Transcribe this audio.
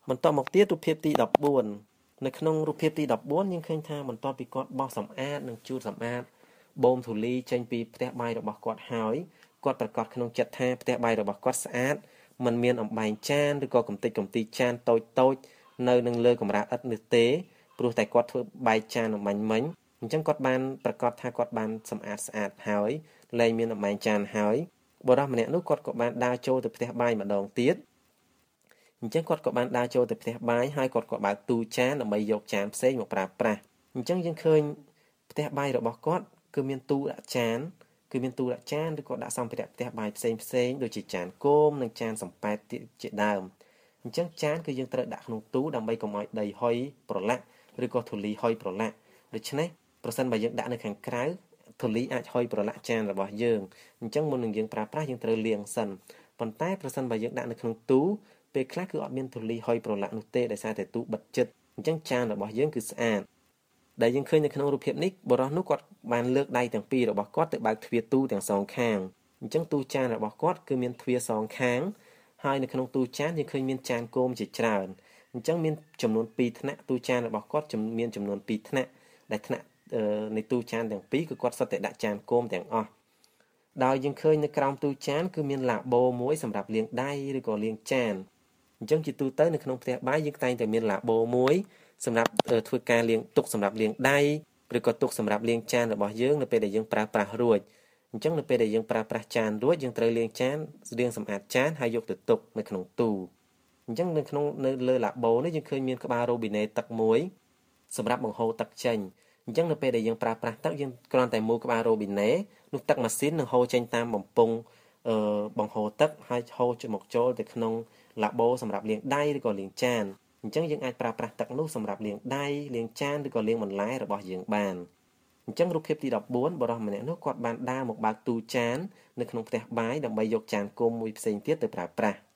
បន្តមកទៀតរូបភាពទី14នៅក្នុងរូបភាពទី14យើងឃើញថាបន្ទាប់ពីគាត់បោះសម្អាតនិងជូតសម្អាតបូមធូលីចេញពីផ្ទះបាយរបស់គាត់ហើយគាត់ប្រកាសក្នុងចិត្តថាផ្ទះបាយរបស់គាត់ស្អាតមិនមានអំបែងចានឬក៏កំទេចកំទីចានតូចនៅនឹងលើកម្រាលឥដ្ឋនោះទេព្រោះតែគាត់ធ្វើបាយចានអំបញ្ញមិញអញ្ចឹងគាត់បានប្រកាសថាគាត់បានសម្អាតស្អាតហើយលែងមានអំបែងចានហើយបុរសម្នាក់នោះគាត់ក៏បានដើរចូលទៅផ្ទះបាយម្ដងទៀតអញ្ចឹងគាត់ក៏បានដើរចូលទៅផ្ទះបាយហើយគាត់ក៏បើកទូចានដើម្បីយកចានផ្សេងមកប្រើប្រាស់អញ្ចឹងយើងឃើញផ្ទះបាយរបស់គាត់គឺមានទូដាក់ចានឬក៏ដាក់សម្ភារៈផ្ទះបាយផ្សេងដូចជាចានគោមនិងចានសំប៉ែតជាដើមអញ្ចឹងចានគឺយើងត្រូវដាក់ក្នុងទូដើម្បីកុំឲ្យដីហុយប្រឡាក់ឬក៏ធូលីហុយប្រឡាក់ដូច្នេះប្រសិនបើយើងដាក់នៅខាងក្រៅធូលីអាចហុយប្រឡាក់ចានរបស់យើងអញ្ចឹងមុននឹងយើងប្រើប្រាស់យើងត្រូវលាងសិនប៉ុន្តែប្រសិនបើយើងដាក់នៅក្នុងទូពេលខ្លះគឺអត់មានធូលីហុយប្រឡាក់នោះទេដោយសារតែទូបិទជិតអញ្ចឹងចានរបស់យើងគឺស្អាតដែលយើងឃើញនៅក្នុងរូបភាពនេះបុរសនោះគាត់បានលើកដៃទាំងពីររបស់គាត់ទៅបើកទ្វារទូទាំងសងខាងអញ្ចឹងទូចានរបស់គាត់គឺមានទ្វារសងខាងហើយនៅក្នុងទូចានយើងឃើញមានចានគោមជាច្រើនអញ្ចឹងមានចំនួន2ថ្នាក់ទូចានរបស់គាត់មានចំនួន2ថ្នាក់ដែលថ្នាក់នៃទូចានទាំងពីរគឺគាត់សុទ្ធតែដាក់ចានគោមទាំងអស់ដោយយើងឃើញនៅក្រោមទូចានគឺមានឡាបូមួយសម្រាប់លាងដៃឬក៏លាងចានអញ្ចឹងជាទូទៅនៅក្នុងផ្ទះបាយយើងតែងតែមានឡាបូមួយសម្រាប់ធ្វើការលាងទុកសម្រាប់លាងដៃឬក៏ទុកសម្រាប់លាងចានរបស់យើងនៅពេលដែលយើងប្រើប្រាស់រួចអញ្ចឹងនៅពេលដែលយើងប្រើប្រាស់ចានរួចយើងត្រូវលាងចានលាងសម្អាតចានហើយយកទៅទុកនៅក្នុងទូអញ្ចឹងនៅលើឡាបូនេះយើងឃើញមានក្បាលរ៉ូប៊ីណេទឹកមួយសម្រាប់បង្ហូរទឹកចេញអញ្ចឹងនៅពេលដែលយើងប្រើប្រាស់ទឹកយើងគ្រាន់តែមូលក្បាលរ៉ូប៊ីណេនោះទឹកម៉ាស៊ីននឹងហូរចេញតាមបំពង់បង្ហូរទឹកហើយហូរមកចូលទៅក្នុងឡាបូសម្រាប់លាងដៃឬក៏លាងចានអញ្ចឹងយើងអាចប្រើប្រាស់ទឹកនោះសម្រាប់លាងដៃលាងចានឬក៏លាងបន្លែរបស់យើងបានអញ្ចឹងរូបភាពទី14បរិសម្នាក់នោះគាត់បានដើរមកបើកទូចាននៅក្នុងផ្ទះបាយដើម្បីយកចានគោមមួយផ្សេងទៀតទៅប្រើប្រាស់